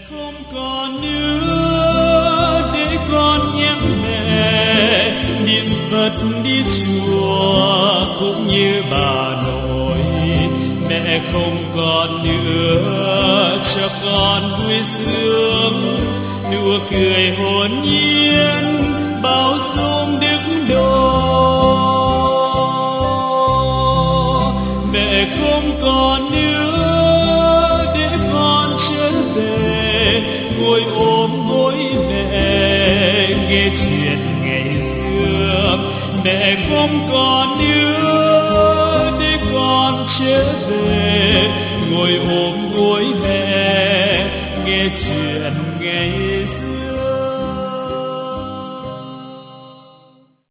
không còn nữa để con nhắc mẹ niệm Phật đi chùa cũng như bà nội. Mẹ không còn nữa cho con vui sướng, nụ cười hồn nhiên bao dung đức độ. Mẹ không còn nữa để con trở về ngồi ôm gối mẹ nghe chuyện ngày xưa. Mẹ không còn nữa